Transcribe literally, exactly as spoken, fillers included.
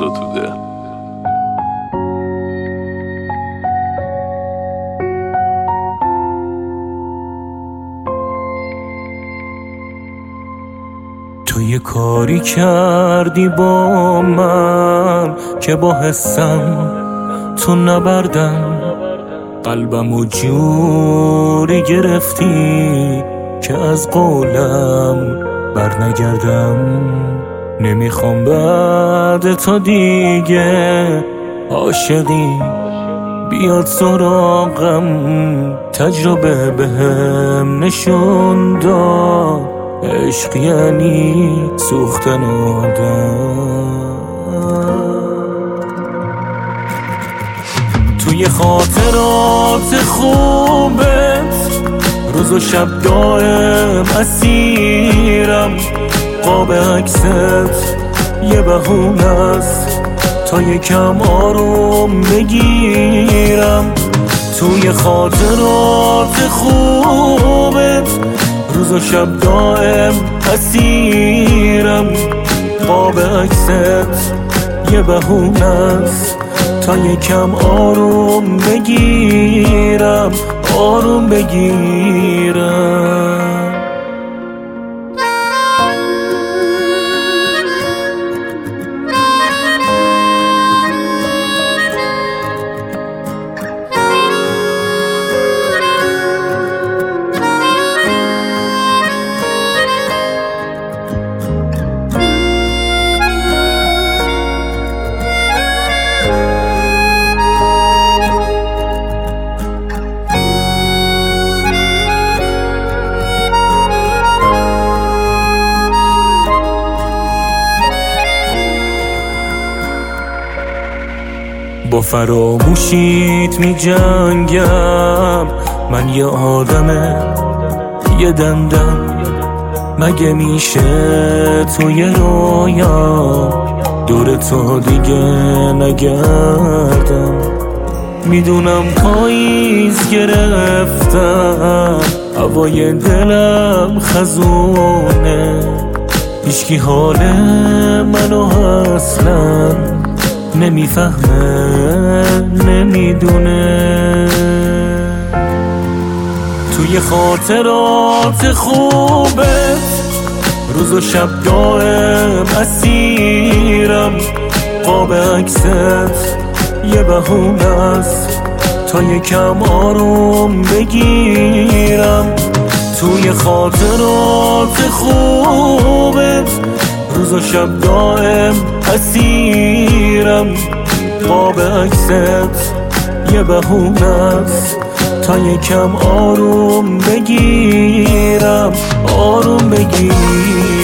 ستوده. تو یه کاری کردی با من که با حسم تو نبردم، قلبمو جوری گرفتی که از قولم بر نگردم. نمیخوام بعد تو دیگه عاشقی بیاد سراغم، تجربه بهم نشون داد عشق یعنی سوختن آدم. توی خاطرات خوبت روز و شب دائم اسیرم، قاب عکست یه بهونه است تا یکم آروم بگیرم. توی خاطرات خوبت روز و شب دائم اسیرم، قاب عکست یه بهونه است تا یکم آروم بگیرم، آروم بگیرم. با فراموشیت می جنگم، من یه آدمه یه دندم، مگه میشه توی رویام دور تو دیگه نگردم. میدونم پاییز گرفتم، هوای دلم خزونه، هیچکی حال منو اصلا نمیفهمه نمیدونه. توی خاطرات خوبت روز و شب دائم اسیرم، قاب عکست یه بهونه است تا یکم آروم بگیرم. توی خاطرات خوبت روز و شب دائم اسیرم، قاب عکست یه بهونه است تا یکم آروم بگیرم، آروم بگیرم.